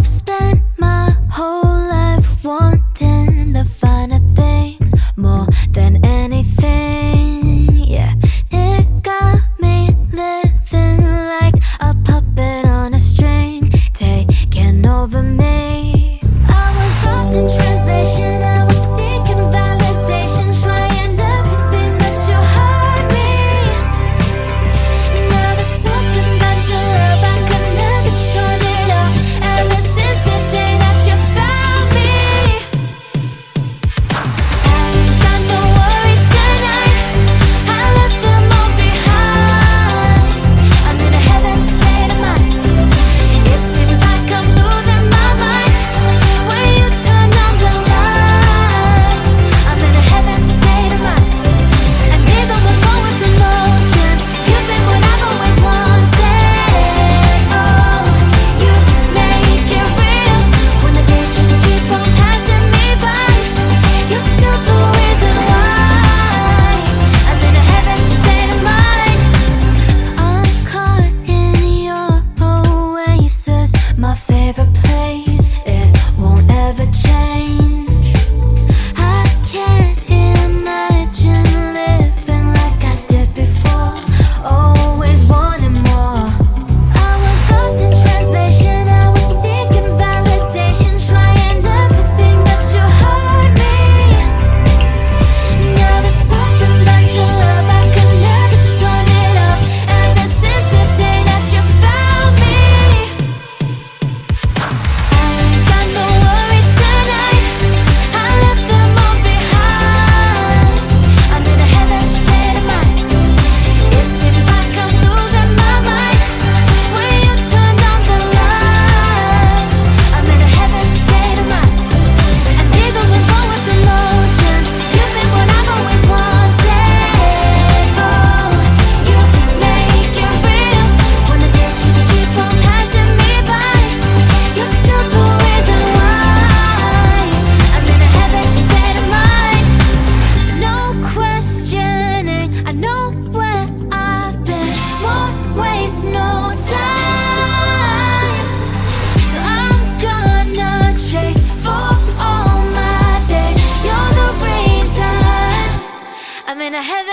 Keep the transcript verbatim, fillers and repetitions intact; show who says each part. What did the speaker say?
Speaker 1: I've spent my whole life wanting the finer things more than anything. Yeah, it got me living like a puppet on a string, taking over me. I was lost in translation, I was seeking validation, trying everything but you heard me. Now there's something about your love, I could never turn it off. Ever since the day that you found me, I ain't got no worries tonight. I left them all behind. I'm in a heaven state of mind. It seems like I'm losing my mind when you turn on the lights. I'm in a heaven state of mind. And even when I'm with emotions, you've been what I've always wanted. Oh, you make it real when the days just keep on passing me by. You're still the reason why I'm in a heaven state of mind. I'm caught in your oasis, my favorite place. It won't ever change. I can't imagine living like I did before, always wanting more. I was lost in translation, I was seeking validation, trying everything but you heard me. Now there's something about your love, I could never turn it off. Ever since the day that you found me, I ain't got no worries tonight. I left them all behind. I'm in a heaven state of mind. It seems like I'm losing my mind when you turn on the lights. I'm in a heaven state of mind. And even when I'm with emotions, you've been what I've always wanted. Oh, you make it real when the days just keep on passing me by. You're still the reason why I'm in a heaven state of mind. No questioning, I know where I've been, won't waste no time. So I'm gonna chase for all my days. You're the reason I'm in a heaven